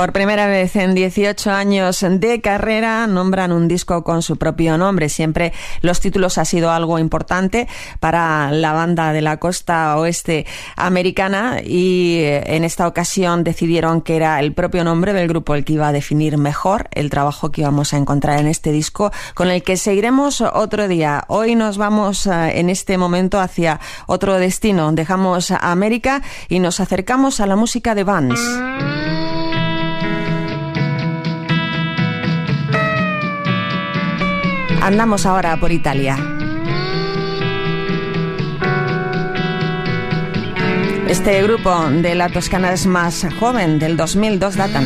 Por primera vez en 18 años de carrera nombran un disco con su propio nombre. Siempre los títulos ha sido algo importante para la banda de la costa oeste americana y en esta ocasión decidieron que era el propio nombre del grupo el que iba a definir mejor el trabajo que íbamos a encontrar en este disco, con el que seguiremos otro día. Hoy nos vamos en este momento hacia otro destino. Dejamos América y nos acercamos a la música de Vans. Andamos ahora por Italia. Este grupo de la Toscana es más joven, del 2002 datan.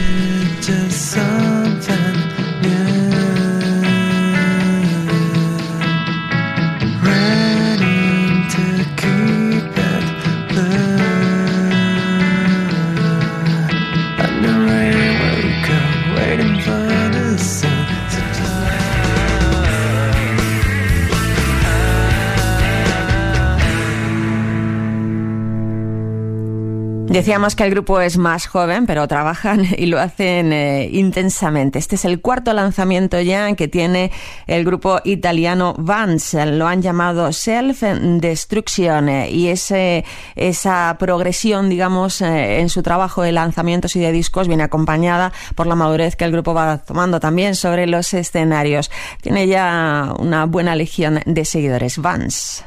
Decíamos que el grupo es más joven, pero trabajan y lo hacen intensamente. Este es el cuarto lanzamiento ya que tiene el grupo italiano Vans. Lo han llamado Self Destruction y esa progresión, digamos, en su trabajo de lanzamientos y de discos viene acompañada por la madurez que el grupo va tomando también sobre los escenarios. Tiene ya una buena legión de seguidores. Vans.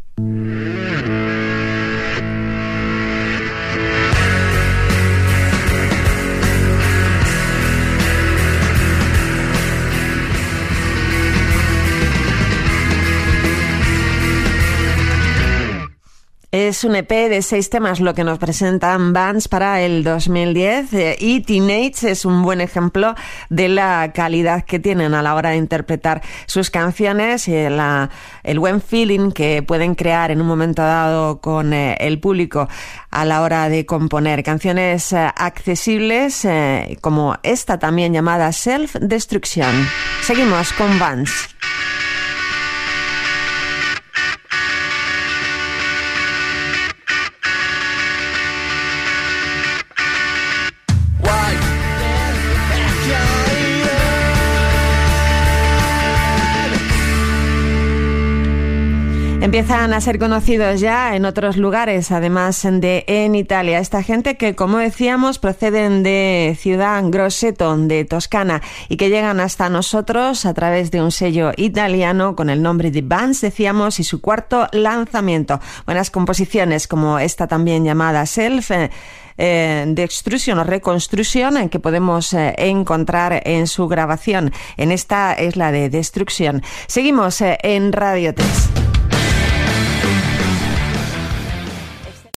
Es un EP de 6 temas lo que nos presentan Vans para el 2010 y Teenage es un buen ejemplo de la calidad que tienen a la hora de interpretar sus canciones y el buen feeling que pueden crear en un momento dado con el público a la hora de componer canciones accesibles como esta también llamada Self Destruction. Seguimos con Vans. Empiezan a ser conocidos ya en otros lugares, además de en Italia. Esta gente que, como decíamos, proceden de Ciudad Grosseto, de Toscana, y que llegan hasta nosotros a través de un sello italiano con el nombre de Vans, decíamos, y su cuarto lanzamiento. Buenas composiciones como esta también llamada Self Destruction o Reconstruction, que podemos encontrar en su grabación. En esta es la de Destruction. Seguimos en Radio 3.